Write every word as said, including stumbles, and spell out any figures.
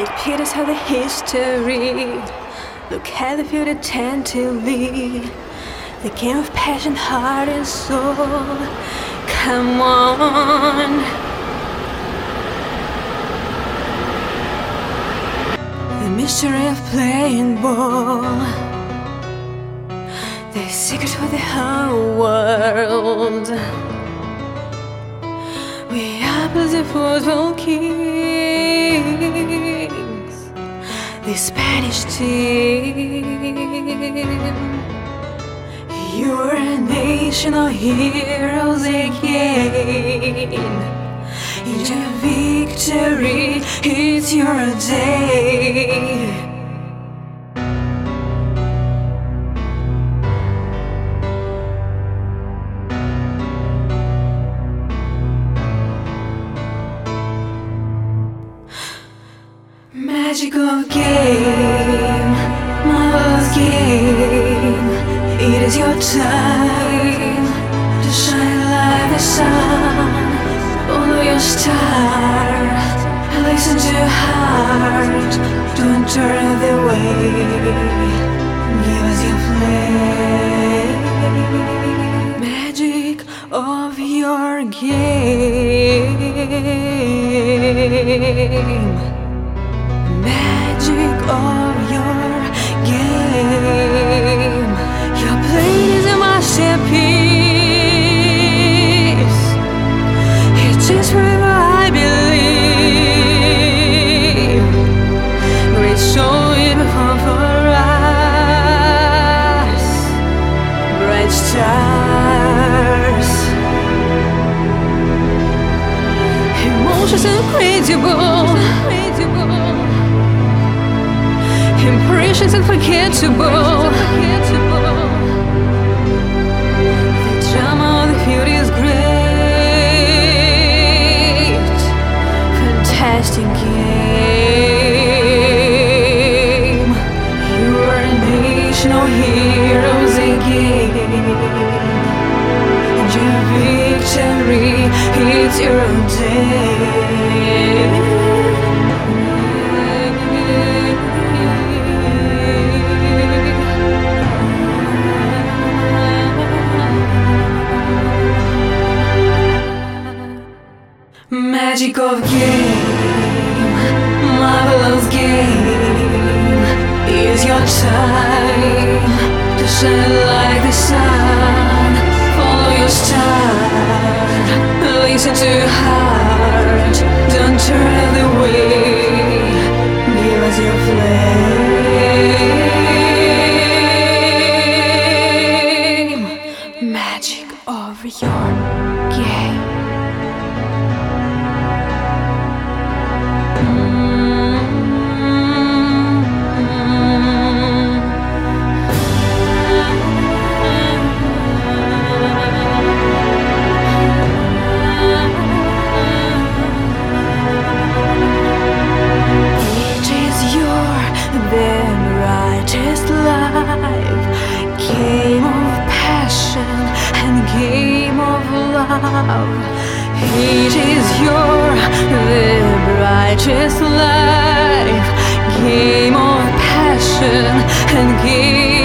Take pieces of the history. Look at the future attentively. The game of passion, heart and soul. Come on. The mystery of playing ball. The secret for the whole world. We are the football kings, the Spanish team. You're a nation of heroes again. It's your victory, it's your day. Magical game, marvelous game. It is your time to shine like the sun. Follow your star, listen to your heart. Don't turn away. Give us your flame. Magic of your game. Magic of your game. Your play is a masterpiece. It is forever, I believe. Great show it before for us. Bright stars. Emotions incredible. Impressions unforgettable. The drama of the beauty is great. Fantastic game. You are a nation of heroes again. And your victory, it's your day. Magic of game, marvelous game. It's your time to shine like the sun. Follow your star, listen to your heart. Don't turn away. Give us your flame. Magic of your game. Game of passion and game of love. It is your the brightest life. Game of passion and game